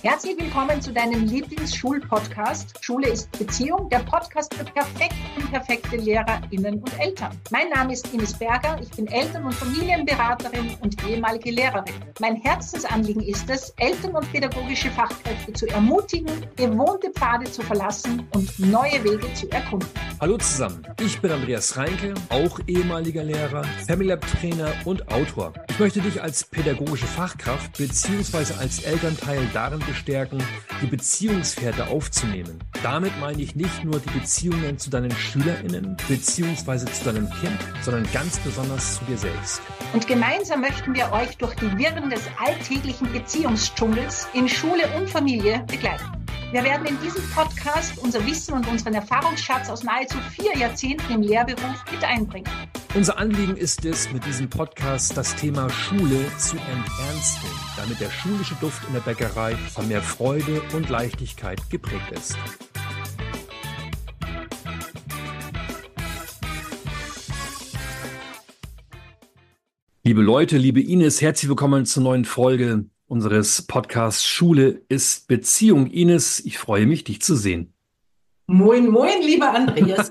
Herzlich willkommen zu deinem Lieblingsschul-Podcast. Schule ist Beziehung, der Podcast für perfekte und perfekte LehrerInnen und Eltern. Mein Name ist Ines Berger, ich bin Eltern- und Familienberaterin und ehemalige Lehrerin. Mein Herzensanliegen ist es, Eltern und pädagogische Fachkräfte zu ermutigen, gewohnte Pfade zu verlassen und neue Wege zu erkunden. Hallo zusammen, ich bin Andreas Reinke, auch ehemaliger Lehrer, Family Lab Trainer und Autor. Ich möchte dich als pädagogische Fachkraft bzw. als Elternteil darin bestärken, die Beziehungsfährte aufzunehmen. Damit meine ich nicht nur die Beziehungen zu deinen SchülerInnen bzw. zu deinem Kind, sondern ganz besonders zu dir selbst. Und gemeinsam möchten wir euch durch die Wirren des alltäglichen Beziehungsdschungels in Schule und Familie begleiten. Wir werden in diesem Podcast unser Wissen und unseren Erfahrungsschatz aus nahezu 4 Jahrzehnten im Lehrberuf mit einbringen. Unser Anliegen ist es, mit diesem Podcast das Thema Schule zu enternsten, damit der schulische Duft in der Bäckerei von mehr Freude und Leichtigkeit geprägt ist. Liebe Leute, liebe Ines, herzlich willkommen zur neuen Folge unseres Podcasts Schule ist Beziehung. Ines, ich freue mich, dich zu sehen. Moin, moin, lieber Andreas.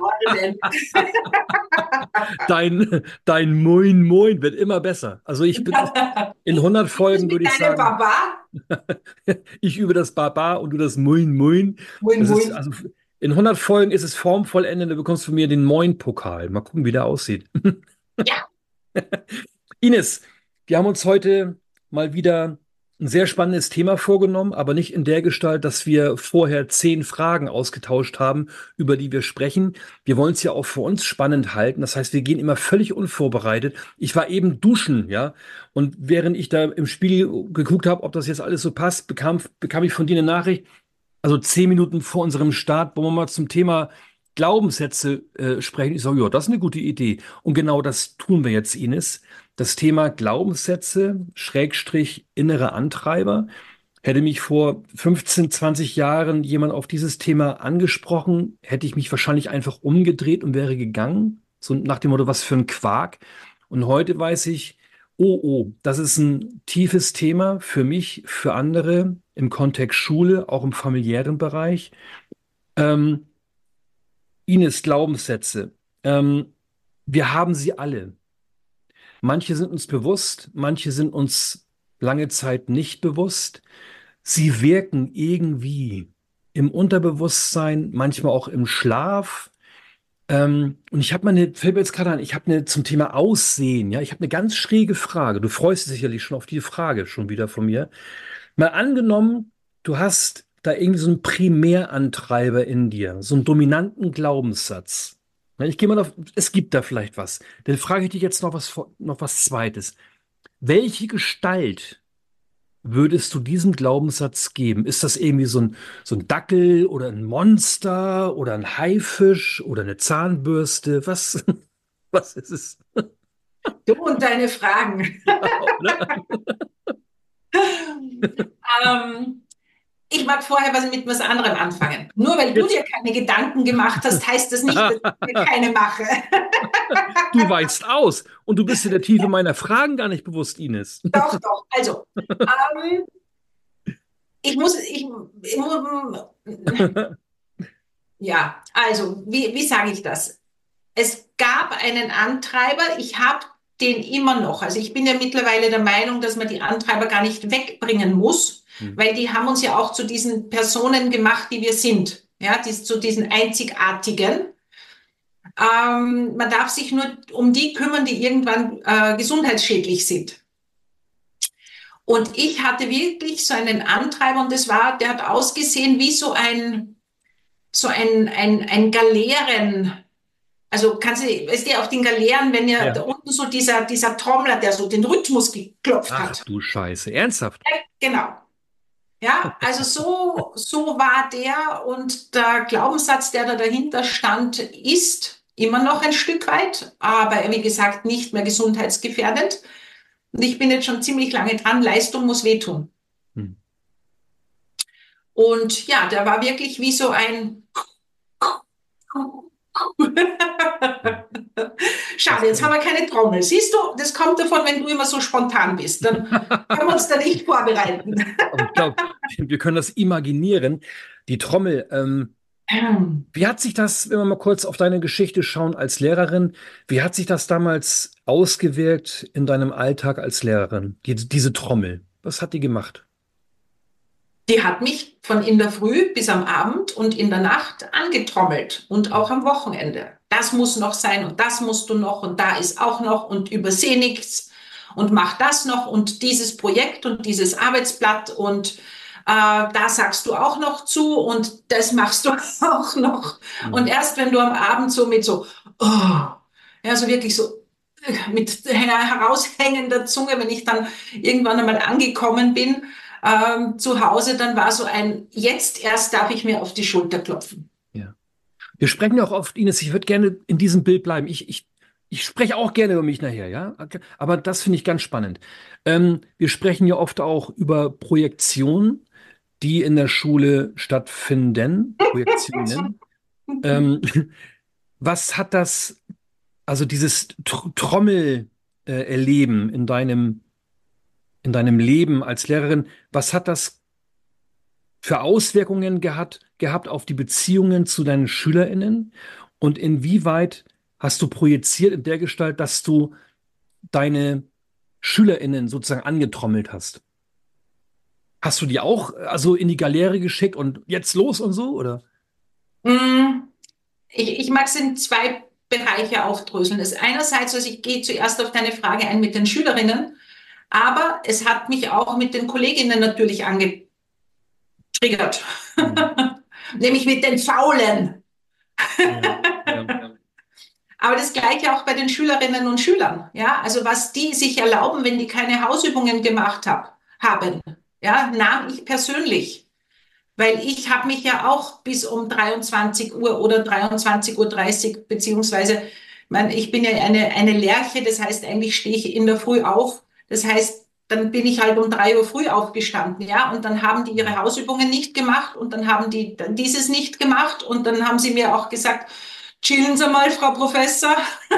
Dein Moin, Moin wird immer besser. Also ich bin in 100 Folgen, würde ich sagen. Baba? Ich übe das Baba und du das Moin, Moin. Moin, Das moin. ist, also in 100 Folgen ist es formvollendet. Du bekommst von mir den Moin-Pokal. Mal gucken, wie der aussieht. Ja. Ines, wir haben uns heute mal wieder ein sehr spannendes Thema vorgenommen, aber nicht in der Gestalt, dass wir vorher 10 Fragen ausgetauscht haben, über die wir sprechen. Wir wollen es ja auch für uns spannend halten. Das heißt, wir gehen immer völlig unvorbereitet. Ich war eben duschen, ja, und während ich da im Spiegel geguckt habe, ob das jetzt alles so passt, bekam ich von dir eine Nachricht. Also 10 Minuten vor unserem Start, wollen wir mal zum Thema Glaubenssätze sprechen. Ich sage, ja, das ist eine gute Idee. Und genau das tun wir jetzt, Ines. Das Thema Glaubenssätze, Schrägstrich innere Antreiber. Hätte mich vor 15, 20 Jahren jemand auf dieses Thema angesprochen, hätte ich mich wahrscheinlich einfach umgedreht und wäre gegangen. So nach dem Motto, was für ein Quark. Und heute weiß ich, oh, das ist ein tiefes Thema für mich, für andere im Kontext Schule, auch im familiären Bereich. Ines, Glaubenssätze. Wir haben sie alle. Manche sind uns bewusst, manche sind uns lange Zeit nicht bewusst. Sie wirken irgendwie im Unterbewusstsein, manchmal auch im Schlaf. Und fällt mir jetzt gerade an, ich habe eine zum Thema Aussehen, ja, ich habe eine ganz schräge Frage. Du freust dich sicherlich schon auf die Frage schon wieder von mir. Mal angenommen, du hast da irgendwie so einen Primärantreiber in dir, so einen dominanten Glaubenssatz. Na, ich gehe mal auf, es gibt da vielleicht was. Dann frage ich dich jetzt noch was Zweites. Welche Gestalt würdest du diesem Glaubenssatz geben? Ist das irgendwie so ein Dackel oder ein Monster oder ein Haifisch oder eine Zahnbürste? Was ist es? Du und deine Fragen. Ich mag vorher mit was anderem anfangen. Nur weil du dir keine Gedanken gemacht hast, heißt das nicht, dass ich mir keine mache. Du weichst aus und du bist in der Tiefe meiner Fragen gar nicht bewusst, Ines. Doch. Also, ja, also, wie sage ich das? Es gab einen Antreiber, ich habe den immer noch. Also ich bin ja mittlerweile der Meinung, dass man die Antreiber gar nicht wegbringen muss, weil die haben uns ja auch zu diesen Personen gemacht, die wir sind. Ja, zu diesen Einzigartigen. Man darf sich nur um die kümmern, die irgendwann gesundheitsschädlich sind. Und ich hatte wirklich so einen Antreiber und der hat ausgesehen wie so ein Galeeren. Also weißt du, auf den Galeeren, wenn ja da unten so dieser Trommler, der so den Rhythmus geklopft hat. Ach du Scheiße, ernsthaft? Ja, genau. Ja, also so war der und der Glaubenssatz, der da dahinter stand, ist immer noch ein Stück weit, aber wie gesagt, nicht mehr gesundheitsgefährdend. Und ich bin jetzt schon ziemlich lange dran, Leistung muss wehtun. Und ja, der war wirklich wie so ein Schade, jetzt haben wir keine Trommel. Siehst du, das kommt davon, wenn du immer so spontan bist. Dann können wir uns da nicht vorbereiten. Aber ich glaube, wir können das imaginieren. Die Trommel, wie hat sich das, wenn wir mal kurz auf deine Geschichte schauen als Lehrerin, wie hat sich das damals ausgewirkt in deinem Alltag als Lehrerin, diese Trommel? Was hat die gemacht? Die hat mich von in der Früh bis am Abend und in der Nacht angetrommelt und auch am Wochenende. Das muss noch sein und das musst du noch und da ist auch noch und überseh nichts und mach das noch und dieses Projekt und dieses Arbeitsblatt und da sagst du auch noch zu und das machst du auch noch. Und erst wenn du am Abend so mit so, oh, ja, so wirklich so mit heraushängender Zunge, wenn ich dann irgendwann einmal angekommen bin, zu Hause, dann war so ein, jetzt erst darf ich mir auf die Schulter klopfen. Ja. Wir sprechen ja auch oft, Ines, ich würde gerne in diesem Bild bleiben. Ich spreche auch gerne über mich nachher, ja. Aber das finde ich ganz spannend. Wir sprechen ja oft auch über Projektionen, die in der Schule stattfinden. Projektionen. Ähm, was hat das, also dieses Trommel-Erleben in deinem Leben als Lehrerin, was hat das für Auswirkungen gehabt auf die Beziehungen zu deinen SchülerInnen? Und inwieweit hast du projiziert in der Gestalt, dass du deine SchülerInnen sozusagen angetrommelt hast? Hast du die auch also in die Galeere geschickt und jetzt los und so, oder? Mm, ich mag es in zwei Bereiche aufdröseln. Das ist einerseits, also ich gehe zuerst auf deine Frage ein mit den Schülerinnen, aber es hat mich auch mit den Kolleginnen natürlich angetriggert. Nämlich mit den Faulen. Ja. Aber das Gleiche auch bei den Schülerinnen und Schülern. Ja, also was die sich erlauben, wenn die keine Hausübungen gemacht haben, ja, nahm ich persönlich. Weil ich habe mich ja auch bis um 23 Uhr oder 23:30 Uhr, beziehungsweise, ich bin ja eine Lerche, das heißt, eigentlich stehe ich in der Früh auf. Das heißt, dann bin ich halt um 3 Uhr früh aufgestanden, ja, und dann haben die ihre Hausübungen nicht gemacht und dann haben die dieses nicht gemacht und dann haben sie mir auch gesagt, chillen Sie mal, Frau Professor.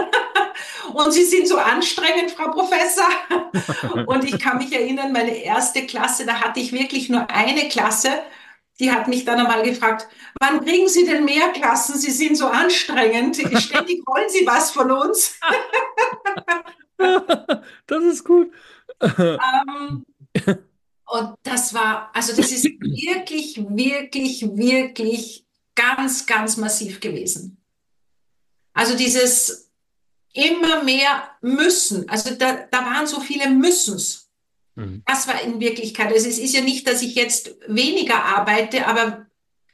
Und Sie sind so anstrengend, Frau Professor. Und ich kann mich erinnern, meine erste Klasse, da hatte ich wirklich nur eine Klasse, die hat mich dann einmal gefragt, wann kriegen Sie denn mehr Klassen? Sie sind so anstrengend. Ständig wollen Sie was von uns. Das ist gut. Ähm, und das war, also das ist wirklich, wirklich, wirklich ganz, ganz massiv gewesen. Also dieses immer mehr müssen, also da waren so viele Müssens. Das war in Wirklichkeit, also es ist ja nicht, dass ich jetzt weniger arbeite, aber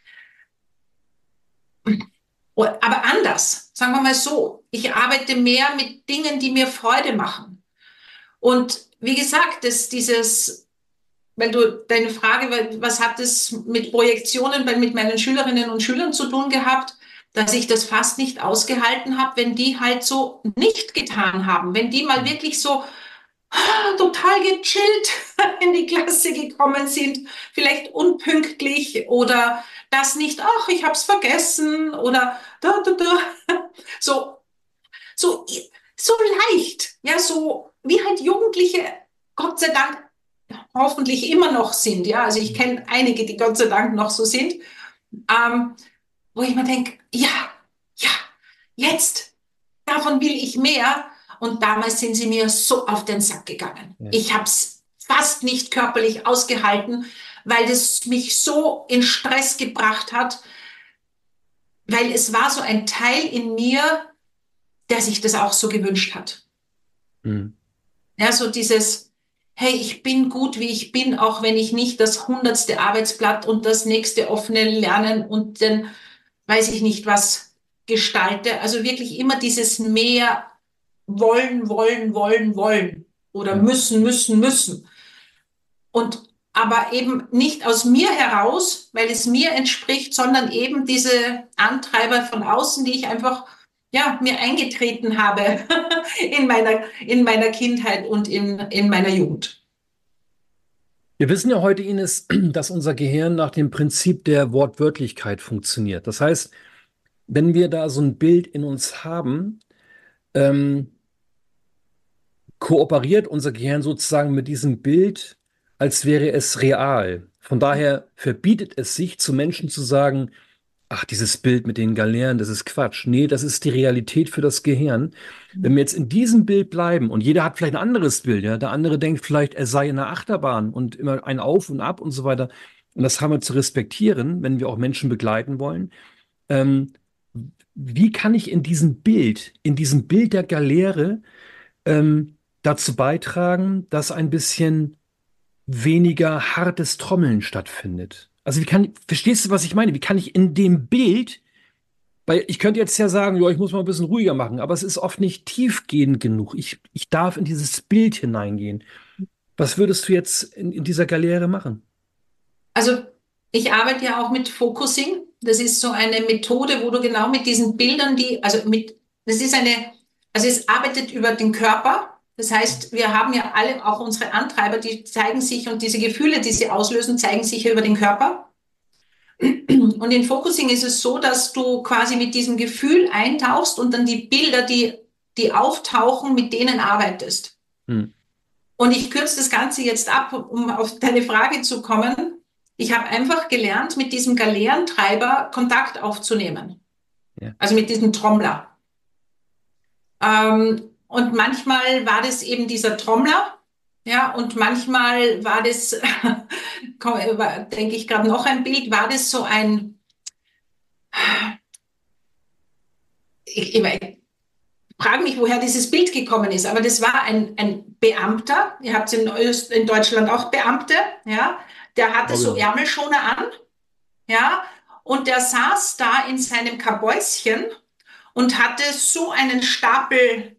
anders, sagen wir mal so. Ich arbeite mehr mit Dingen, die mir Freude machen. Und wie gesagt, weil du deine Frage, was hat es mit Projektionen mit meinen Schülerinnen und Schülern zu tun gehabt, dass ich das fast nicht ausgehalten habe, wenn die halt so nicht getan haben, wenn die mal wirklich so total gechillt in die Klasse gekommen sind, vielleicht unpünktlich oder das nicht, ach, ich habe es vergessen oder so, so, so leicht, ja, so wie halt Jugendliche, Gott sei Dank, hoffentlich immer noch sind, ja, also ich kenne einige, die Gott sei Dank noch so sind, wo ich mir denke, ja, jetzt, davon will ich mehr. Und damals sind sie mir so auf den Sack gegangen. Ja. Ich habe es fast nicht körperlich ausgehalten, weil das mich so in Stress gebracht hat, weil es war so ein Teil in mir, der sich das auch so gewünscht hat. Ja, so dieses, hey, ich bin gut, wie ich bin, auch wenn ich nicht das 100. Arbeitsblatt und das nächste offene Lernen und dann weiß ich nicht was gestalte. Also wirklich immer dieses mehr wollen oder müssen. Und aber eben nicht aus mir heraus, weil es mir entspricht, sondern eben diese Antreiber von außen, die ich einfach ja, mir eingetreten habe in meiner Kindheit und in meiner Jugend. Wir wissen ja heute, Ines, dass unser Gehirn nach dem Prinzip der Wortwörtlichkeit funktioniert. Das heißt, wenn wir da so ein Bild in uns haben, ähm, kooperiert unser Gehirn sozusagen mit diesem Bild, als wäre es real. Von daher verbietet es sich, zu Menschen zu sagen, ach, dieses Bild mit den Galeeren, das ist Quatsch. Nee, das ist die Realität für das Gehirn. Wenn wir jetzt in diesem Bild bleiben und jeder hat vielleicht ein anderes Bild, ja, der andere denkt vielleicht, er sei in einer Achterbahn und immer ein Auf und Ab und so weiter. Und das haben wir zu respektieren, wenn wir auch Menschen begleiten wollen. Ähm, wie kann ich in diesem Bild der Galeere, dazu beitragen, dass ein bisschen weniger hartes Trommeln stattfindet? Also verstehst du, was ich meine? Wie kann ich in dem Bild, weil ich könnte jetzt ja sagen, ja, ich muss mal ein bisschen ruhiger machen, aber es ist oft nicht tiefgehend genug. Ich darf in dieses Bild hineingehen. Was würdest du jetzt in dieser Galeere machen? Also ich arbeite ja auch mit Focusing. Das ist so eine Methode, wo du genau mit diesen Bildern, das ist also es arbeitet über den Körper. Das heißt, wir haben ja alle, auch unsere Antreiber, die zeigen sich und diese Gefühle, die sie auslösen, zeigen sich ja über den Körper. Und in Focusing ist es so, dass du quasi mit diesem Gefühl eintauchst und dann die Bilder, die auftauchen, mit denen arbeitest. Hm. Und ich kürze das Ganze jetzt ab, um auf deine Frage zu kommen. Ich habe einfach gelernt, mit diesem Galeerentreiber Kontakt aufzunehmen. Ja. Also mit diesem Trommler. Und manchmal war das eben dieser Trommler. Ja, und manchmal war das, denke ich gerade noch ein Bild, war das so ein, ich frage mich, woher dieses Bild gekommen ist, aber das war ein Beamter, ihr habt in Deutschland auch Beamte, ja, der hatte so Ärmelschoner an, ja, und der saß da in seinem Kabäuschen und hatte so einen Stapel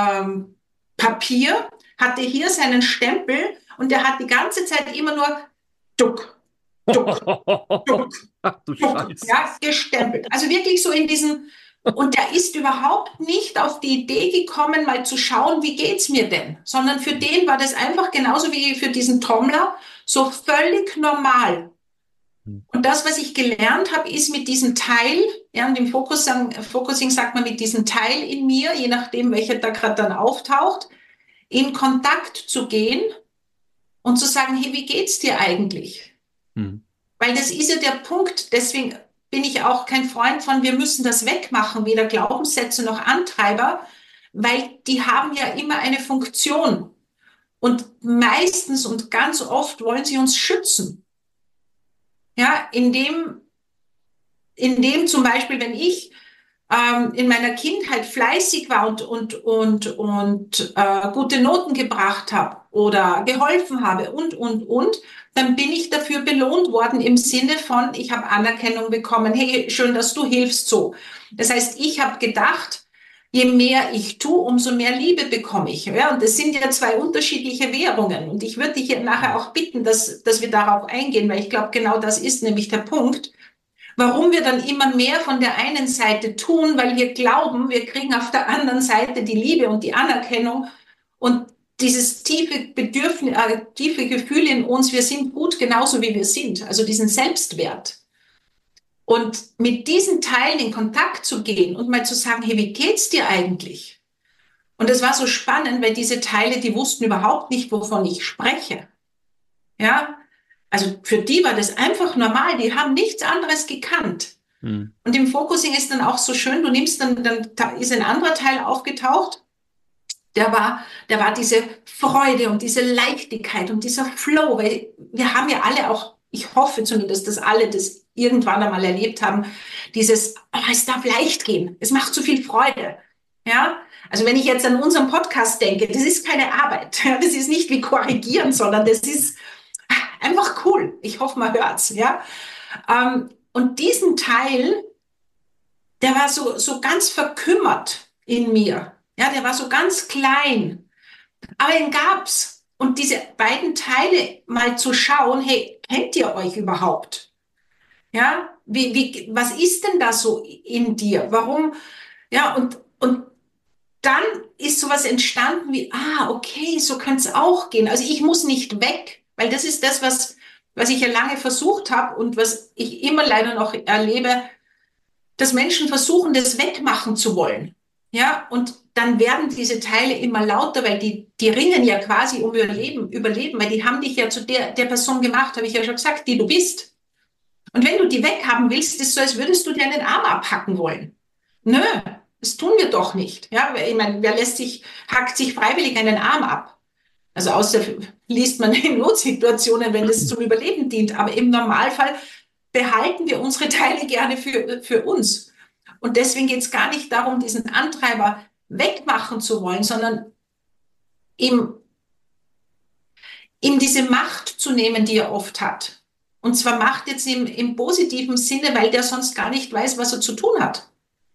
Papier, hatte hier seinen Stempel und der hat die ganze Zeit immer nur Duck, Duck, Duck, Ach du Duck, Scheiße. ja, gestempelt. Also wirklich so in diesen, und der ist überhaupt nicht auf die Idee gekommen, mal zu schauen, wie geht's mir denn? Sondern für den war das einfach genauso wie für diesen Trommler so völlig normal. Und das, was ich gelernt habe, ist mit diesem Teil, ja, und im Focusing sagt man mit diesem Teil in mir, je nachdem, welcher da gerade dann auftaucht, in Kontakt zu gehen und zu sagen, hey, wie geht's dir eigentlich? Hm. Weil das ist ja der Punkt, deswegen bin ich auch kein Freund von, wir müssen das wegmachen, weder Glaubenssätze noch Antreiber, weil die haben ja immer eine Funktion. Und meistens und ganz oft wollen sie uns schützen. Ja, indem zum Beispiel, wenn ich in meiner Kindheit fleißig war und gute Noten gebracht habe oder geholfen habe und, dann bin ich dafür belohnt worden im Sinne von, ich habe Anerkennung bekommen, hey, schön, dass du hilfst so. Das heißt, ich habe gedacht, je mehr ich tue, umso mehr Liebe bekomme ich. Ja, und das sind ja zwei unterschiedliche Währungen. Und ich würde dich hier nachher auch bitten, dass wir darauf eingehen, weil ich glaube, genau das ist nämlich der Punkt, warum wir dann immer mehr von der einen Seite tun, weil wir glauben, wir kriegen auf der anderen Seite die Liebe und die Anerkennung und dieses tiefe Bedürfnis, tiefe Gefühl in uns, wir sind gut genauso wie wir sind, also diesen Selbstwert. Und mit diesen Teilen in Kontakt zu gehen und mal zu sagen, hey, wie geht's dir eigentlich? Und das war so spannend, weil diese Teile, die wussten überhaupt nicht, wovon ich spreche. Ja, also für die war das einfach normal, die haben nichts anderes gekannt. Und im Focusing ist dann auch so schön, du nimmst dann da ist ein anderer Teil aufgetaucht, der war diese Freude und diese Leichtigkeit und dieser Flow, weil wir haben ja alle auch, ich hoffe zumindest, dass alle das irgendwann einmal erlebt haben, dieses, oh, es darf leicht gehen, es macht so viel Freude. Ja, also wenn ich jetzt an unseren Podcast denke, das ist keine Arbeit, das ist nicht wie korrigieren, sondern das ist einfach cool. Ich hoffe, man hört's, ja. Und diesen Teil, der war so ganz verkümmert in mir. Ja, der war so ganz klein. Aber ihn gab's. Und diese beiden Teile mal zu schauen, hey, kennt ihr euch überhaupt? Ja, was ist denn da so in dir? Warum? Ja, und dann ist sowas entstanden wie, okay, so könnte es auch gehen. Also ich muss nicht weg, weil das ist das, was ich ja lange versucht habe und was ich immer leider noch erlebe. dass Menschen versuchen, das wegmachen zu wollen. Ja, und dann werden diese Teile immer lauter, weil die ringen ja quasi um Überleben, weil die haben dich ja zu der Person gemacht, habe ich ja schon gesagt, die du bist. Und wenn du die weghaben willst, ist es so, als würdest du dir einen Arm abhacken wollen. Nö, das tun wir doch nicht. Ja, ich meine, hackt sich freiwillig einen Arm ab? Also außer liest man in Notsituationen, wenn das zum Überleben dient. Aber im Normalfall behalten wir unsere Teile gerne für uns. Und deswegen geht es gar nicht darum, diesen Antreiber wegmachen zu wollen, sondern ihm diese Macht zu nehmen, die er oft hat. Und zwar Macht jetzt im positiven Sinne, weil der sonst gar nicht weiß, was er zu tun hat.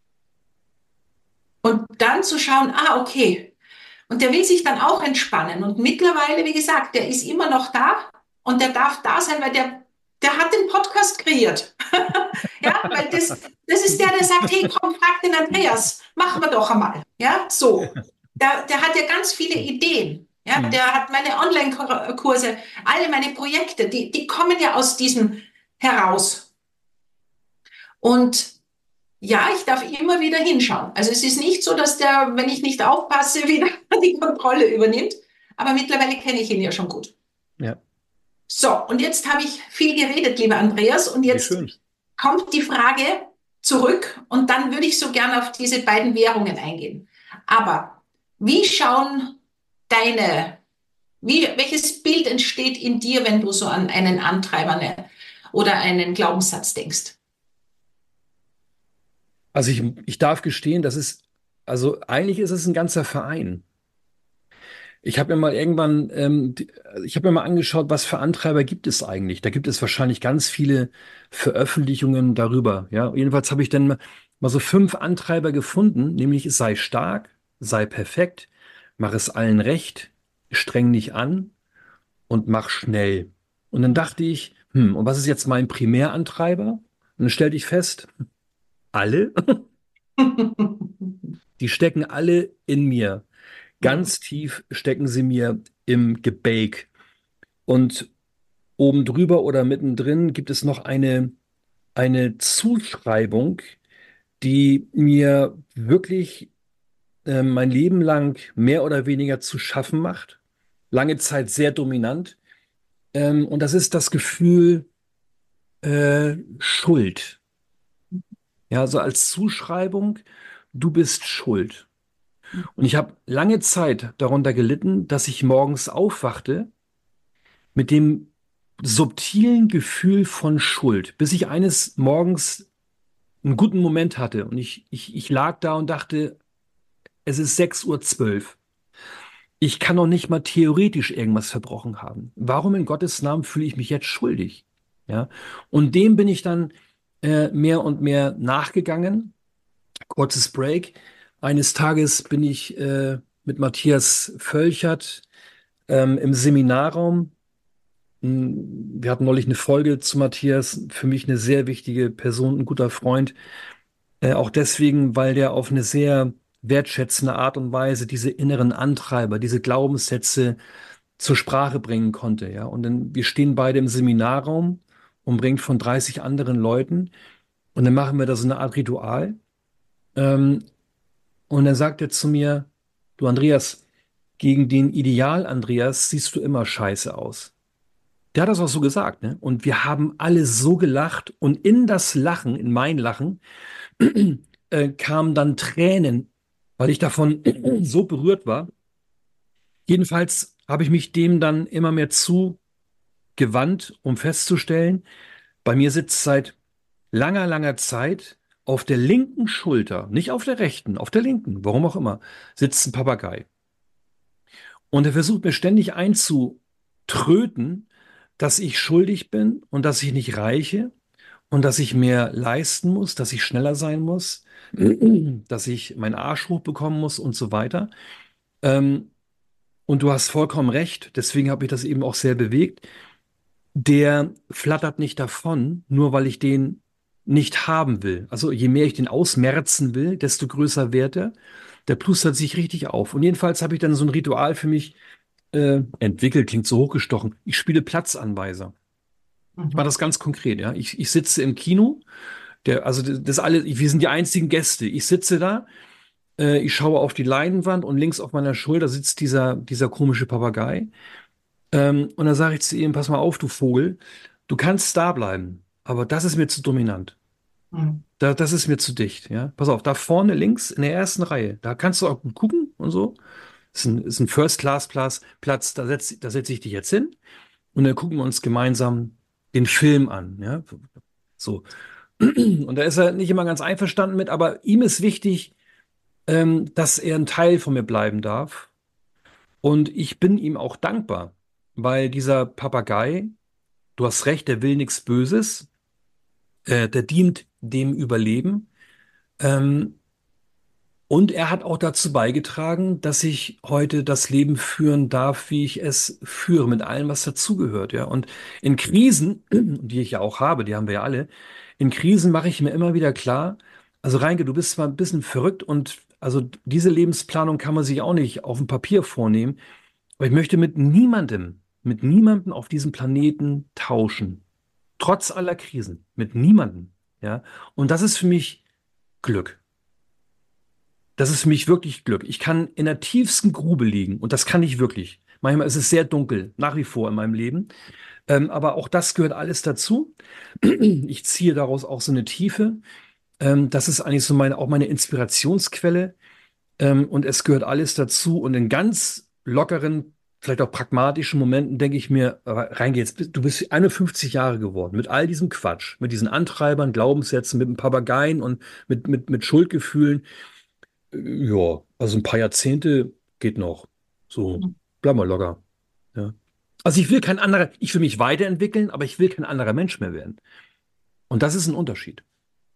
Und dann zu schauen, okay. Und der will sich dann auch entspannen. Und mittlerweile, wie gesagt, der ist immer noch da und der darf da sein, weil der hat den Podcast kreiert. Ja, weil das ist der sagt, hey, komm, frag den Andreas, machen wir doch einmal. Ja, so. Der hat ja ganz viele Ideen. Ja, der hat meine Online-Kurse, alle meine Projekte, die kommen ja aus diesem heraus. Und ja, ich darf immer wieder hinschauen. Also es ist nicht so, dass der, wenn ich nicht aufpasse, wieder die Kontrolle übernimmt. Aber mittlerweile kenne ich ihn ja schon gut. Ja. So, und jetzt habe ich viel geredet, lieber Andreas. Und jetzt kommt die Frage zurück. Und dann würde ich so gerne auf diese beiden Währungen eingehen. Aber wie schauen welches Bild entsteht in dir, wenn du so an einen Antreiber oder einen Glaubenssatz denkst? Also ich darf gestehen, eigentlich ist es ein ganzer Verein. Ich habe mir mal irgendwann, ich habe mir mal angeschaut, was für Antreiber gibt es eigentlich. Da gibt es wahrscheinlich ganz viele Veröffentlichungen darüber. Ja, jedenfalls habe ich dann mal so 5 Antreiber gefunden, nämlich sei stark, sei perfekt, mach es allen recht, streng dich an und mach schnell. Und dann dachte ich, und was ist jetzt mein Primärantreiber? Und dann stellte ich fest, alle, die stecken alle in mir. Ganz tief stecken sie mir im Gebälk. Und oben drüber oder mittendrin gibt es noch eine Zuschreibung, die mir wirklich mein Leben lang mehr oder weniger zu schaffen macht. Lange Zeit sehr dominant. Und das ist das Gefühl Schuld. Ja, so als Zuschreibung, du bist schuld. Und ich habe lange Zeit darunter gelitten, dass ich morgens aufwachte mit dem subtilen Gefühl von Schuld, bis ich eines Morgens einen guten Moment hatte und ich lag da und dachte, es ist 6:12 Uhr. Ich kann doch nicht mal theoretisch irgendwas verbrochen haben. Warum in Gottes Namen fühle ich mich jetzt schuldig? Ja, und dem bin ich dann mehr und mehr nachgegangen. Kurzes Break. Eines Tages bin ich mit Matthias Völchert im Seminarraum. Wir hatten neulich eine Folge zu Matthias, für mich eine sehr wichtige Person, ein guter Freund. Auch deswegen, weil der auf eine sehr wertschätzende Art und Weise diese inneren Antreiber, diese Glaubenssätze zur Sprache bringen konnte. Ja? Und dann, wir stehen beide im Seminarraum, umringt von 30 anderen Leuten. Und dann machen wir da so eine Art Ritual. Und dann sagt er zu mir, du Andreas, gegen den Ideal Andreas siehst du immer scheiße aus. Der hat das auch so gesagt, ne? Und wir haben alle so gelacht und in das Lachen, in mein Lachen, kamen dann Tränen, weil ich davon so berührt war. Jedenfalls habe ich mich dem dann immer mehr zugewandt, um festzustellen, bei mir sitzt seit langer, langer Zeit auf der linken Schulter, nicht auf der rechten, auf der linken, warum auch immer, sitzt ein Papagei. Und er versucht mir ständig einzutröten, dass ich schuldig bin und dass ich nicht reiche und dass ich mehr leisten muss, dass ich schneller sein muss, dass ich meinen Arsch hochbekommen muss und so weiter. Und du hast vollkommen recht, deswegen habe ich das eben auch sehr bewegt. Der flattert nicht davon, nur weil ich den nicht haben will. Also je mehr ich den ausmerzen will, desto größer wird er. Der plustert sich richtig auf. Und jedenfalls habe ich dann so ein Ritual für mich entwickelt, klingt so hochgestochen. Ich spiele Platzanweiser. Ich mache das ganz konkret, ja. Ich sitze im Kino, Also das alle, wir sind die einzigen Gäste. Ich sitze da, ich schaue auf die Leinwand und links auf meiner Schulter sitzt dieser komische Papagei. Und dann sage ich zu ihm, pass mal auf, du Vogel, du kannst da bleiben, aber das ist mir zu dominant. Mhm. Das ist mir zu dicht, ja. Pass auf, da vorne links in der ersten Reihe, da kannst du auch gut gucken und so. Ist ein First-Class-Platz, da setz ich dich jetzt hin und dann gucken wir uns gemeinsam den Film an, ja. So. Und da ist er nicht immer ganz einverstanden mit, aber ihm ist wichtig, dass er ein Teil von mir bleiben darf. Und ich bin ihm auch dankbar, weil dieser Papagei, du hast recht, der will nichts Böses, der dient dem Überleben. Ähm, und er hat auch dazu beigetragen, dass ich heute das Leben führen darf, wie ich es führe, mit allem, was dazugehört, ja. Und in Krisen, die ich ja auch habe, die haben wir ja alle, in Krisen mache ich mir immer wieder klar, also Reinke, du bist zwar ein bisschen verrückt und also diese Lebensplanung kann man sich auch nicht auf dem Papier vornehmen, aber ich möchte mit niemandem auf diesem Planeten tauschen. Trotz aller Krisen. Mit niemandem, ja. Und das ist für mich Glück. Das ist für mich wirklich Glück. Ich kann in der tiefsten Grube liegen und das kann ich wirklich. Manchmal ist es sehr dunkel, nach wie vor in meinem Leben. Aber auch das gehört alles dazu. Ich ziehe daraus auch so eine Tiefe. Das ist eigentlich so auch meine Inspirationsquelle. Und es gehört alles dazu. Und in ganz lockeren, vielleicht auch pragmatischen Momenten denke ich mir, Reinke, du bist 51 Jahre geworden mit all diesem Quatsch, mit diesen Antreibern, Glaubenssätzen, mit dem Papageien und mit Schuldgefühlen. Ja, also ein paar Jahrzehnte geht noch. So, bleib mal locker. Ja. Also ich will mich weiterentwickeln, aber ich will kein anderer Mensch mehr werden. Und das ist ein Unterschied.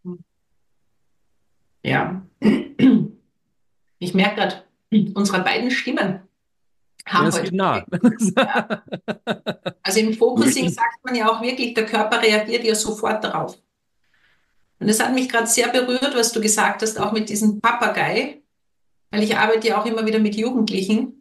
Ja, ich merke gerade, unsere beiden Stimmen Ja, haben es heute. geht nah. Ja. Also im Focusing sagt man ja auch wirklich, der Körper reagiert ja sofort darauf. Und es hat mich gerade sehr berührt, was du gesagt hast, auch mit diesem Papagei, weil ich arbeite ja auch immer wieder mit Jugendlichen.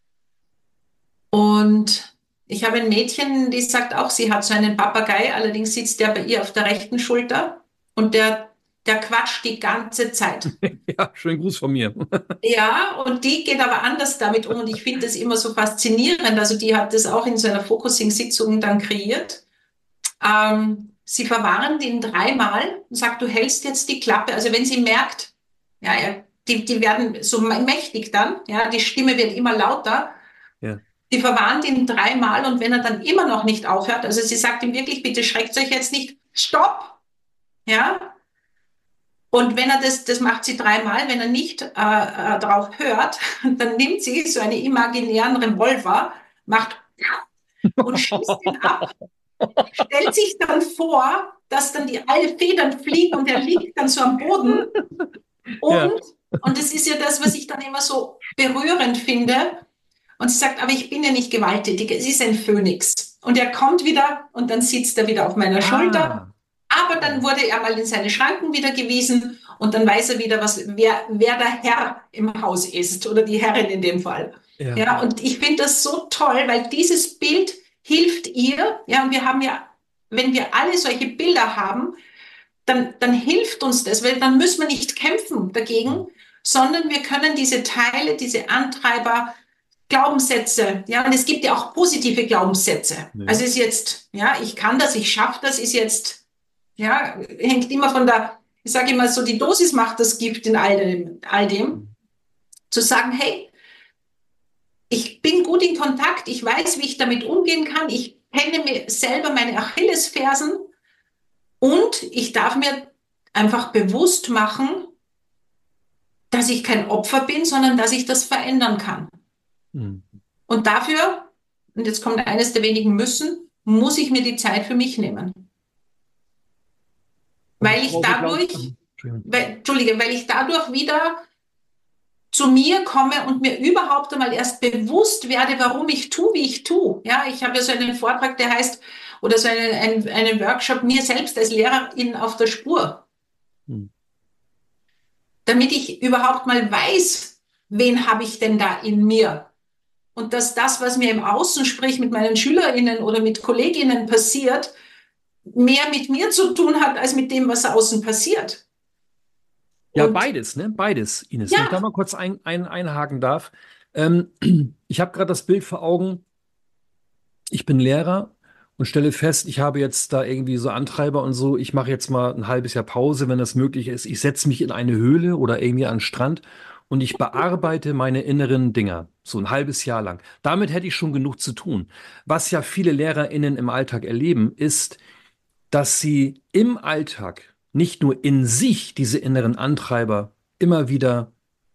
Und ich habe ein Mädchen, die sagt auch, sie hat so einen Papagei, allerdings sitzt der bei ihr auf der rechten Schulter und der quatscht die ganze Zeit. Ja, schönen Gruß von mir. Ja, und die geht aber anders damit um und ich finde das immer so faszinierend. Also die hat das auch in so einer Focusing-Sitzung dann kreiert. Sie verwarnt ihn dreimal und sagt, du hältst jetzt die Klappe. Also wenn sie merkt, ja, die werden so mächtig dann, ja, die Stimme wird immer lauter. Ja. Die verwarnt ihn dreimal und wenn er dann immer noch nicht aufhört, also sie sagt ihm wirklich, bitte schreckt euch jetzt nicht, stopp, ja. Und wenn er das macht sie dreimal, wenn er nicht drauf hört, dann nimmt sie so einen imaginären Revolver, macht und schießt ihn ab, stellt sich dann vor, dass dann alle Federn fliegen und er liegt dann so am Boden. Ja. Und das ist ja das, was ich dann immer so berührend finde. Und sie sagt, aber ich bin ja nicht gewalttätig, es ist ein Phönix. Und er kommt wieder und dann sitzt er wieder auf meiner Schulter. Aber dann wurde er mal in seine Schranken wieder gewiesen und dann weiß er wieder, wer der Herr im Haus ist oder die Herrin in dem Fall. Ja. Ja, und ich finde das so toll, weil dieses Bild hilft ihr. Ja, und wir haben ja, wenn wir alle solche Bilder haben, dann hilft uns das, weil dann müssen wir nicht kämpfen dagegen, sondern wir können diese Teile, diese Antreiber, Glaubenssätze, ja, und es gibt ja auch positive Glaubenssätze. Ja. Also ist jetzt, ja, ich kann das, ich schaffe das, ist jetzt, ja, hängt immer von ich sage immer so, die Dosis macht das Gift in all dem. Zu sagen, hey, ich bin gut in Kontakt, ich weiß, wie ich damit umgehen kann, ich kenne mir selber meine Achillesfersen und ich darf mir einfach bewusst machen, dass ich kein Opfer bin, sondern dass ich das verändern kann. Und dafür, und jetzt kommt eines der wenigen Müssen, muss ich mir die Zeit für mich nehmen. Weil ich dadurch wieder zu mir komme und mir überhaupt einmal erst bewusst werde, warum ich tue, wie ich tue. Ja, ich habe ja so einen Vortrag, der heißt, oder so einen Workshop, mir selbst als Lehrerin auf der Spur. Damit ich überhaupt mal weiß, wen habe ich denn da in mir? Und dass das, was mir im Außen, sprich mit meinen SchülerInnen oder mit KollegInnen passiert, mehr mit mir zu tun hat, als mit dem, was außen passiert. Ja, Und beides, ne? Beides, Ines. Wenn ich da ja, mal kurz einhaken darf. Ähm, Ich habe gerade das Bild vor Augen. Ich bin Lehrer und stelle fest, ich habe jetzt da irgendwie so Antreiber und so. Ich mache jetzt mal ein halbes Jahr Pause, wenn das möglich ist. Ich setze mich in eine Höhle oder irgendwie an den Strand und ich bearbeite meine inneren Dinger. So ein halbes Jahr lang. Damit hätte ich schon genug zu tun. Was ja viele LehrerInnen im Alltag erleben, ist, dass sie im Alltag nicht nur in sich diese inneren Antreiber immer wieder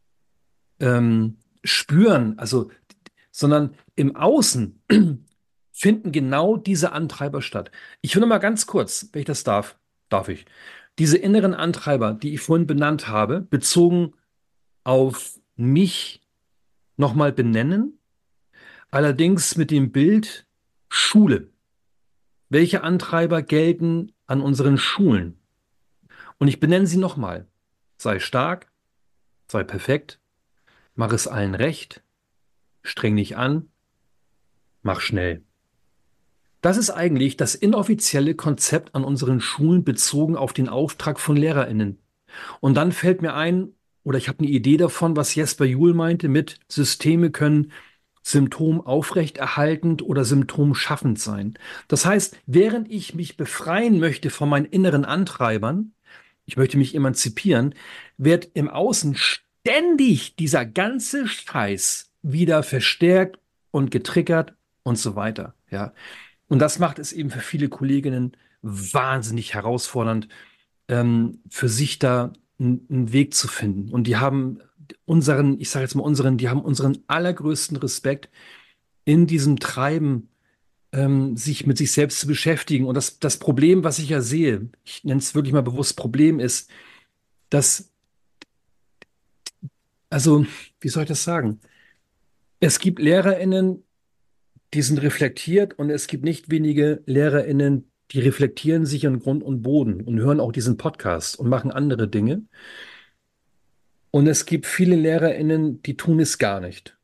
spüren, also, sondern im Außen finden genau diese Antreiber statt. Ich will noch mal ganz kurz, wenn ich das darf ich, diese inneren Antreiber, die ich vorhin benannt habe, bezogen auf mich nochmal benennen, allerdings mit dem Bild Schule. Welche Antreiber gelten an unseren Schulen? Und ich benenne sie nochmal. Sei stark, sei perfekt, mach es allen recht, streng dich an, mach schnell. Das ist eigentlich das inoffizielle Konzept an unseren Schulen bezogen auf den Auftrag von LehrerInnen. Und dann fällt mir ein, oder ich habe eine Idee davon, was Jesper Juhl meinte mit Systeme können symptomaufrechterhaltend oder symptomschaffend sein. Das heißt, während ich mich befreien möchte von meinen inneren Antreibern, ich möchte mich emanzipieren, wird im Außen ständig dieser ganze Scheiß wieder verstärkt und getriggert und so weiter. Ja. Und das macht es eben für viele Kolleginnen wahnsinnig herausfordernd, für sich da einen Weg zu finden. Und die haben ich sage jetzt mal die haben unseren allergrößten Respekt in diesem Treiben, sich mit sich selbst zu beschäftigen. Und das Problem, was ich ja sehe, ich nenne es wirklich mal bewusst Problem, ist, dass, also, wie soll ich das sagen? Es gibt LehrerInnen, die sind reflektiert und es gibt nicht wenige LehrerInnen, die reflektieren sich in Grund und Boden und hören auch diesen Podcast und machen andere Dinge. Und es gibt viele LehrerInnen, die tun es gar nicht.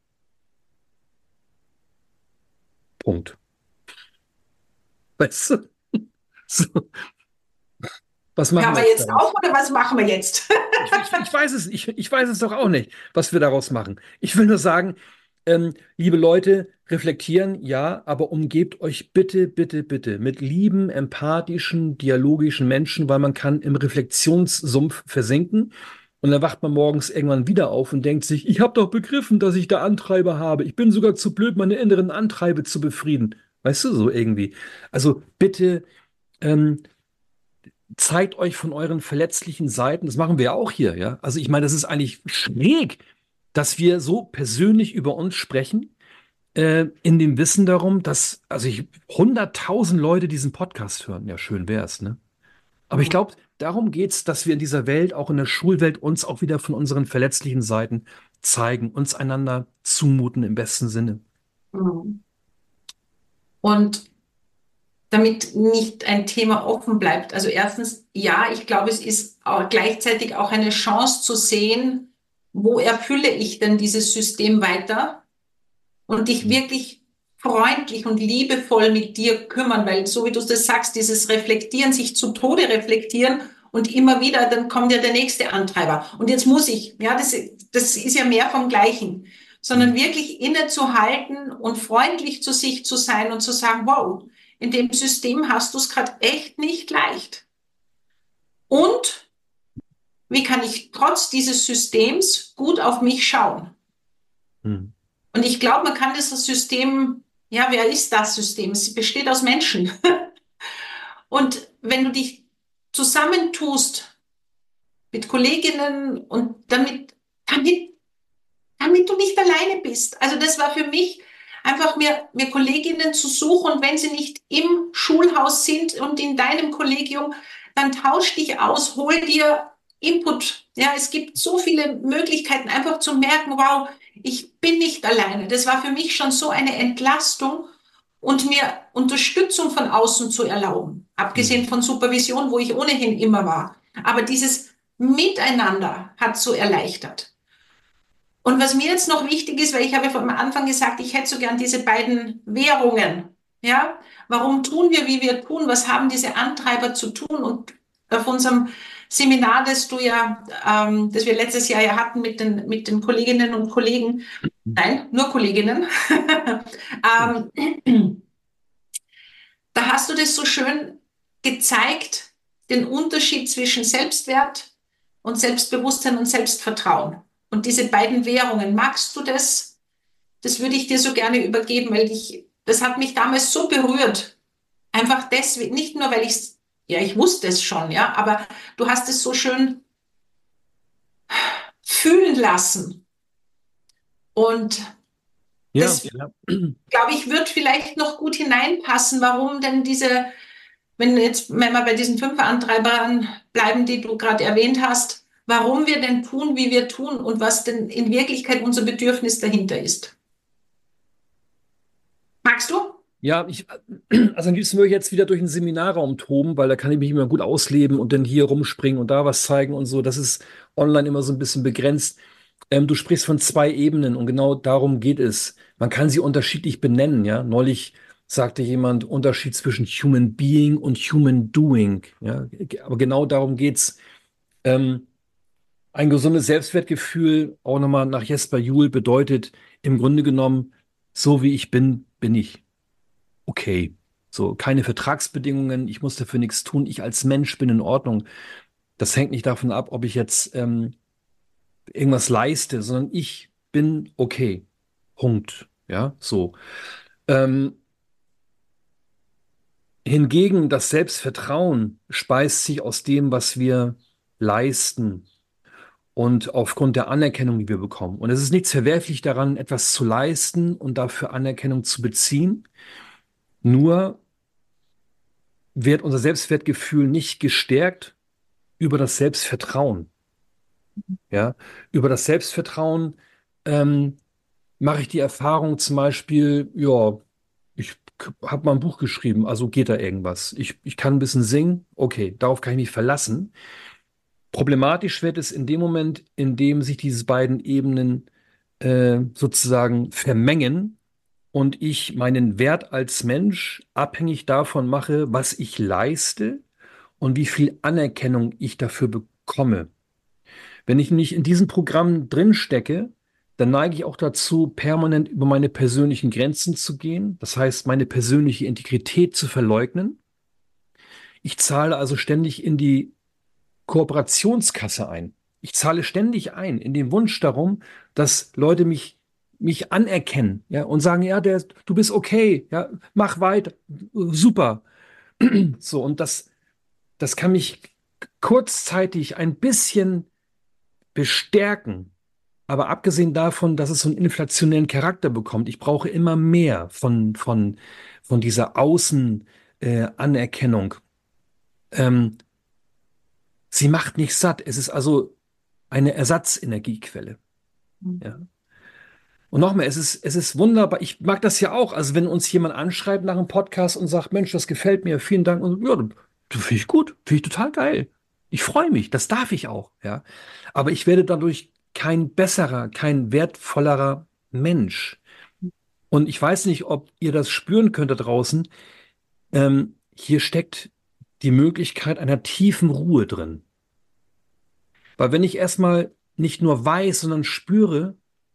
Punkt. Weißt du? So, was machen hören wir wir jetzt jetzt daraus? auf oder was machen wir jetzt? Ich weiß es, ich weiß es doch auch nicht, was wir daraus machen. Ich will nur sagen, liebe Leute, reflektieren, ja, aber umgebt euch bitte, bitte, bitte mit lieben, empathischen, dialogischen Menschen, weil man kann im Reflexionssumpf versinken und dann wacht man morgens irgendwann wieder auf und denkt sich, ich habe doch begriffen, dass ich da Antreiber habe. Ich bin sogar zu blöd, meine inneren Antreibe zu befrieden. Weißt du, so irgendwie. Also bitte, ähm, zeigt euch von euren verletzlichen Seiten. Das machen wir ja auch hier, ja. Also ich meine, das ist eigentlich schräg, dass wir so persönlich über uns sprechen, in dem Wissen darum, dass, also 100.000 Leute diesen Podcast hören. Ja, schön wär's, ne? Aber ich glaube, darum geht's, dass wir in dieser Welt, auch in der Schulwelt, uns auch wieder von unseren verletzlichen Seiten zeigen, uns einander zumuten im besten Sinne. Und damit nicht ein Thema offen bleibt. Also erstens, ja, ich glaube, es ist auch gleichzeitig auch eine Chance zu sehen, wo erfülle ich denn dieses System weiter und dich wirklich freundlich und liebevoll mit dir kümmern, weil so wie du das sagst, dieses Reflektieren, sich zu Tode reflektieren und immer wieder, dann kommt ja der nächste Antreiber. Und jetzt muss ich, ja, das ist ja mehr vom Gleichen, sondern wirklich innezuhalten und freundlich zu sich zu sein und zu sagen, wow, in dem System hast du es gerade echt nicht leicht. Und wie kann ich trotz dieses Systems gut auf mich schauen? Hm. Und ich glaube, man kann das System, ja, wer ist das System? Es besteht aus Menschen. Und wenn du dich zusammentust mit Kolleginnen und damit du nicht alleine bist. Also das war für mich einfach mir Kolleginnen zu suchen, und wenn sie nicht im Schulhaus sind und in deinem Kollegium, dann tausch dich aus, hol dir Input. Ja, es gibt so viele Möglichkeiten, einfach zu merken, wow, ich bin nicht alleine. Das war für mich schon so eine Entlastung und mir Unterstützung von außen zu erlauben. Abgesehen von Supervision, wo ich ohnehin immer war. Aber dieses Miteinander hat so erleichtert. Und was mir jetzt noch wichtig ist, weil ich habe von Anfang gesagt, ich hätte so gern diese beiden Währungen. Ja, warum tun wir, wie wir tun? Was haben diese Antreiber zu tun? Und auf unserem Seminar, das wir letztes Jahr ja hatten mit den Kolleginnen und Kollegen, nein, nur Kolleginnen, da hast du das so schön gezeigt, den Unterschied zwischen Selbstwert und Selbstbewusstsein und Selbstvertrauen. Und diese beiden Währungen, magst du das? Das würde ich dir so gerne übergeben, das hat mich damals so berührt. Einfach deswegen, nicht nur, ich wusste es schon, ja, aber du hast es so schön fühlen lassen. Und Ja, das, ja. glaube ich, wird vielleicht noch gut hineinpassen, warum denn wenn wir bei diesen 5 Antreibern bleiben, die du gerade erwähnt hast, warum wir denn tun, wie wir tun und was denn in Wirklichkeit unser Bedürfnis dahinter ist. Magst du? Ja, also am liebsten würde ich jetzt wieder durch den Seminarraum toben, weil da kann ich mich immer gut ausleben und dann hier rumspringen und da was zeigen und so. Das ist online immer so ein bisschen begrenzt. Du sprichst von 2 Ebenen und genau darum geht es. Man kann sie unterschiedlich benennen, ja. Neulich sagte jemand Unterschied zwischen Human Being und Human Doing, ja. Aber genau darum geht's. Ähm, ein gesundes Selbstwertgefühl, auch nochmal nach Jesper Juhl, bedeutet im Grunde genommen, so wie ich bin, bin ich okay. So, keine Vertragsbedingungen, ich muss dafür nichts tun, ich als Mensch bin in Ordnung. Das hängt nicht davon ab, ob ich jetzt irgendwas leiste, sondern ich bin okay. Punkt. Ja, so. Ähm, hingegen das Selbstvertrauen speist sich aus dem, was wir leisten und aufgrund der Anerkennung, die wir bekommen. Und es ist nichts verwerflich daran, etwas zu leisten und dafür Anerkennung zu beziehen. Nur wird unser Selbstwertgefühl nicht gestärkt über das Selbstvertrauen. Ja, über das Selbstvertrauen ähm, mache ich die Erfahrung zum Beispiel, ja, ich habe mal ein Buch geschrieben, also geht da irgendwas. Ich kann ein bisschen singen, okay, darauf kann ich mich verlassen. Problematisch wird es in dem Moment, in dem sich diese beiden Ebenen sozusagen vermengen und ich meinen Wert als Mensch abhängig davon mache, was ich leiste und wie viel Anerkennung ich dafür bekomme. Wenn ich nicht in diesem Programm drin stecke, dann neige ich auch dazu, permanent über meine persönlichen Grenzen zu gehen. Das heißt, meine persönliche Integrität zu verleugnen. Ich zahle also ständig in die Kooperationskasse ein. Ich zahle ständig ein in den Wunsch darum, dass Leute mich anerkennen, ja, und sagen, ja, du bist okay, ja, mach weiter, super. So, und das kann mich kurzzeitig ein bisschen bestärken. Aber abgesehen davon, dass es so einen inflationären Charakter bekommt, ich brauche immer mehr von dieser Anerkennung. Ähm, sie macht nicht satt. Es ist also eine Ersatzenergiequelle. Ja. Und nochmal, es ist wunderbar. Ich mag das ja auch. Also wenn uns jemand anschreibt nach einem Podcast und sagt, Mensch, das gefällt mir, vielen Dank. Und ja, das finde ich gut, finde ich total geil. Ich freue mich, das darf ich auch. Ja. Aber ich werde dadurch kein besserer, kein wertvollerer Mensch. Und ich weiß nicht, ob ihr das spüren könnt da draußen. Hier steckt die Möglichkeit einer tiefen Ruhe drin. Weil wenn ich erstmal nicht nur weiß, sondern spüre,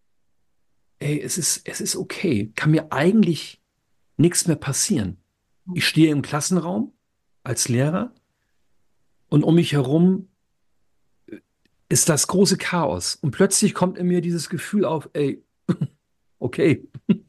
ey, es ist okay, kann mir eigentlich nichts mehr passieren. Ich stehe im Klassenraum als Lehrer und um mich herum ist das große Chaos. Und plötzlich kommt in mir dieses Gefühl auf, ey, okay,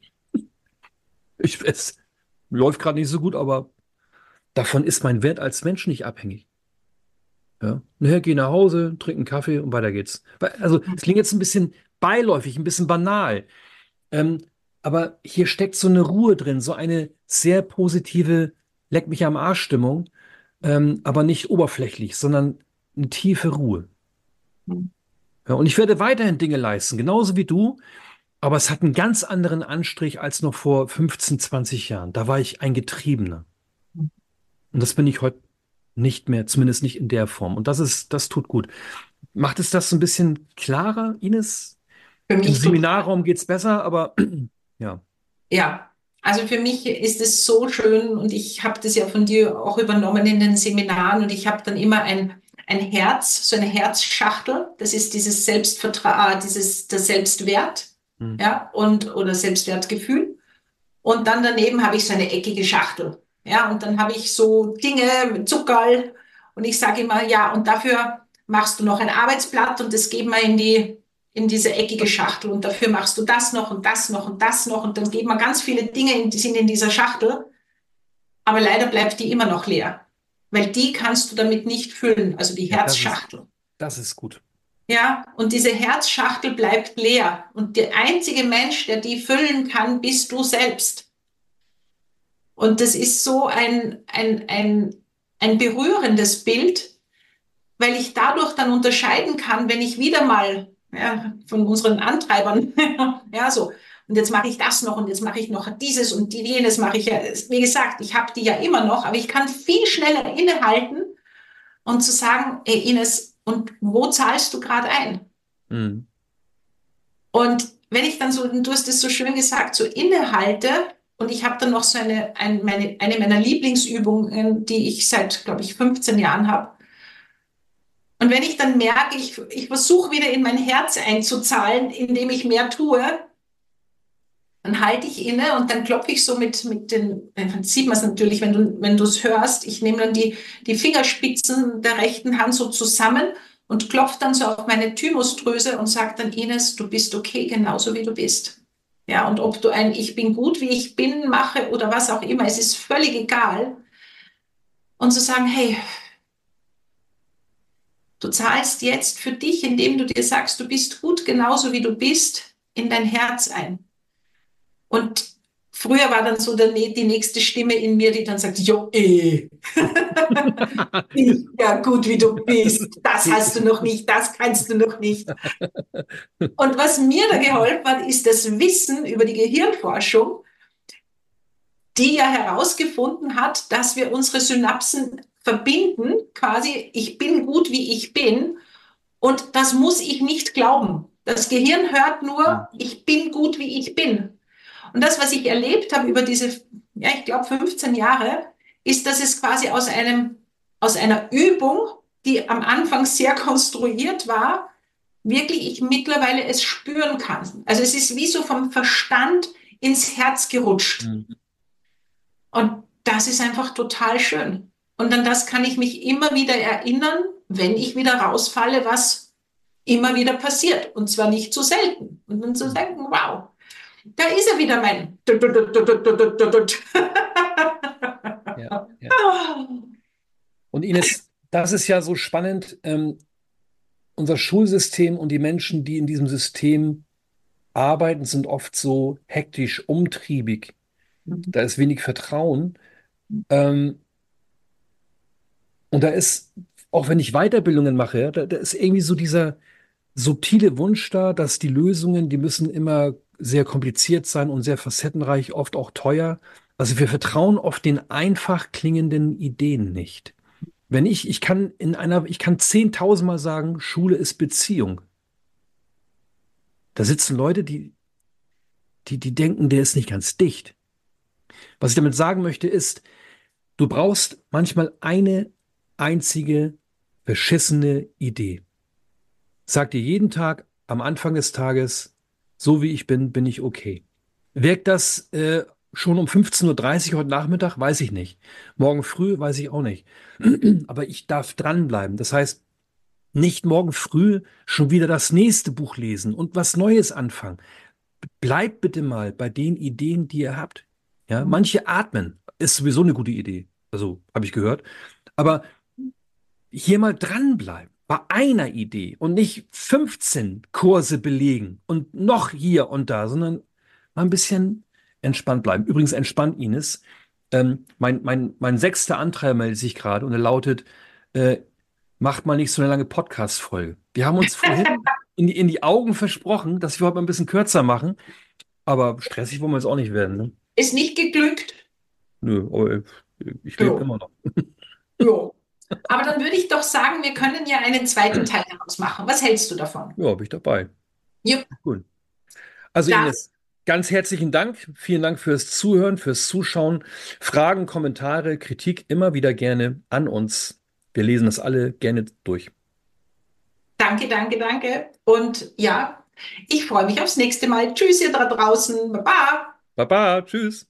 es läuft gerade nicht so gut, aber davon ist mein Wert als Mensch nicht abhängig. Ja? Nachher geh nach Hause, trink einen Kaffee und weiter geht's. Also, es klingt jetzt ein bisschen beiläufig, ein bisschen banal. Ähm, aber hier steckt so eine Ruhe drin, so eine sehr positive Leck mich am Arsch-Stimmung, aber nicht oberflächlich, sondern eine tiefe Ruhe. Ja, und ich werde weiterhin Dinge leisten, genauso wie du, aber es hat einen ganz anderen Anstrich als noch vor 15, 20 Jahren. Da war ich ein Getriebener. Und das bin ich heute nicht mehr, zumindest nicht in der Form. Und das tut gut. Macht es das so ein bisschen klarer, Ines? Für Im mich total. Seminarraum geht's besser, aber ja. Ja, Also für mich ist es so schön und ich habe das ja von dir auch übernommen in den Seminaren und ich habe dann immer ein Herz, so eine Herzschachtel. Das ist dieses Selbstvertrauen, der Selbstwert, ja, oder Selbstwertgefühl. Und dann daneben habe ich so eine eckige Schachtel. Ja, und dann habe ich so Dinge mit Zuckerl und ich sage immer, ja, und dafür machst du noch ein Arbeitsblatt und das geben wir in diese eckige Schachtel und dafür machst du das noch und das noch und das noch und dann geben wir ganz viele Dinge, die sind in dieser Schachtel, aber leider bleibt die immer noch leer, weil die kannst du damit nicht füllen, also die Ja, Herzschachtel. das ist gut. Ja, und diese Herzschachtel bleibt leer. Und der einzige Mensch, der die füllen kann, bist du selbst. Und das ist so ein berührendes Bild, weil ich dadurch dann unterscheiden kann, wenn ich wieder mal von unseren Antreibern, ja, so, und jetzt mache ich das noch und jetzt mache ich noch dieses und jenes mache ich ja. Wie gesagt, ich habe die ja immer noch, aber ich kann viel schneller innehalten und zu sagen, ey Ines, und wo zahlst du gerade ein? Mhm. Und wenn ich dann so, du hast es so schön gesagt, so innehalte und ich habe dann noch so eine meiner Lieblingsübungen, die ich seit, glaube ich, 15 Jahren habe. Und wenn ich dann merke, ich versuche wieder in mein Herz einzuzahlen, indem ich mehr tue, dann halte ich inne und dann klopfe ich so mit den, dann sieht man es natürlich, wenn du es hörst, ich nehme dann die Fingerspitzen der rechten Hand so zusammen und klopfe dann so auf meine Thymusdrüse und sage dann, Ines, du bist okay, genauso wie du bist. Ja, und ob du ein Ich bin gut, wie ich bin, mache oder was auch immer, es ist völlig egal. Und zu sagen, hey, du zahlst jetzt für dich, indem du dir sagst, du bist gut, genauso wie du bist, in dein Herz ein. Und früher war dann so die nächste Stimme in mir, die dann sagt, jo, ja gut, wie du bist, das hast du noch nicht, das kannst du noch nicht. Und was mir da geholfen hat, ist das Wissen über die Gehirnforschung, die ja herausgefunden hat, dass wir unsere Synapsen verbinden, quasi, ich bin gut, wie ich bin, und das muss ich nicht glauben. Das Gehirn hört nur, ich bin gut, wie ich bin. Und das, was ich erlebt habe über diese, ja, ich glaube 15 Jahre, ist, dass es quasi aus einer Übung, die am Anfang sehr konstruiert war, wirklich ich mittlerweile es spüren kann. Also es ist wie so vom Verstand ins Herz gerutscht. Und das ist einfach total schön. Und an das kann ich mich immer wieder erinnern, wenn ich wieder rausfalle, was immer wieder passiert. Und zwar nicht zu selten. Und dann zu denken, wow, da ist er wieder, mein. Ja, ja. Und Ines, das ist ja so spannend. Unser Schulsystem und die Menschen, die in diesem System arbeiten, sind oft so hektisch, umtriebig. Da ist wenig Vertrauen. Ähm, und da ist, auch wenn ich Weiterbildungen mache, ja, da ist irgendwie so dieser subtile Wunsch da, dass die Lösungen, die müssen immer sehr kompliziert sein und sehr facettenreich, oft auch teuer. Also wir vertrauen oft den einfach klingenden Ideen nicht. Wenn ich kann 10.000 Mal sagen, Schule ist Beziehung. Da sitzen Leute, die denken, der ist nicht ganz dicht. Was ich damit sagen möchte, ist, du brauchst manchmal eine einzige beschissene Idee. Sag dir jeden Tag am Anfang des Tages, so wie ich bin, bin ich okay. Wirkt das schon um 15:30 Uhr heute Nachmittag? Weiß ich nicht. Morgen früh weiß ich auch nicht. Aber ich darf dranbleiben. Das heißt, nicht morgen früh schon wieder das nächste Buch lesen und was Neues anfangen. Bleibt bitte mal bei den Ideen, die ihr habt. Ja, manche atmen, ist sowieso eine gute Idee. Also, habe ich gehört. Aber hier mal dranbleiben. Bei einer Idee und nicht 15 Kurse belegen und noch hier und da, sondern mal ein bisschen entspannt bleiben. Übrigens entspannt, Ines. Mein sechster Antreiber meldet sich gerade und er lautet, äh, macht mal nicht so eine lange Podcast-Folge. Wir haben uns vorhin in die Augen versprochen, dass wir heute mal ein bisschen kürzer machen, aber stressig wollen wir jetzt auch nicht werden. Ne? Ist nicht geglückt. Nö, aber ich lebe immer noch. Jo. Aber dann würde ich doch sagen, wir können ja einen zweiten Teil daraus machen. Was hältst du davon? Ja, bin ich dabei. Jupp. Cool. Also Dann Ines, Ganz herzlichen Dank. Vielen Dank fürs Zuhören, fürs Zuschauen. Fragen, Kommentare, Kritik immer wieder gerne an uns. Wir lesen das alle gerne durch. Danke, danke, danke. Und ja, ich freue mich aufs nächste Mal. Tschüss, ihr da draußen. Baba. Baba, tschüss.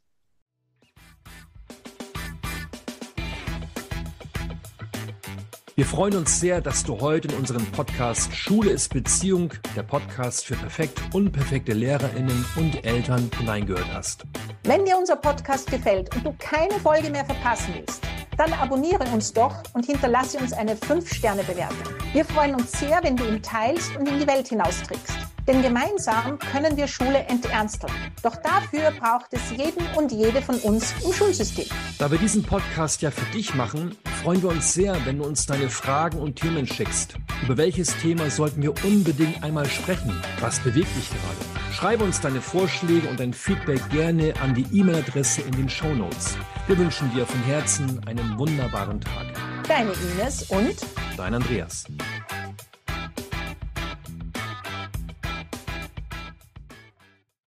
Wir freuen uns sehr, dass du heute in unserem Podcast Schule ist Beziehung, der Podcast für perfekt unperfekte LehrerInnen und Eltern, hineingehört hast. Wenn dir unser Podcast gefällt und du keine Folge mehr verpassen willst, dann abonniere uns doch und hinterlasse uns eine 5-Sterne-Bewertung. Wir freuen uns sehr, wenn du ihn teilst und in die Welt hinausträgst. Denn gemeinsam können wir Schule enternsteln. Doch dafür braucht es jeden und jede von uns im Schulsystem. Da wir diesen Podcast ja für dich machen, freuen wir uns sehr, wenn du uns deine Fragen und Themen schickst. Über welches Thema sollten wir unbedingt einmal sprechen? Was bewegt dich gerade? Schreibe uns deine Vorschläge und dein Feedback gerne an die E-Mail-Adresse in den Shownotes. Wir wünschen dir von Herzen einen wunderbaren Tag. Deine Ines und dein Andreas.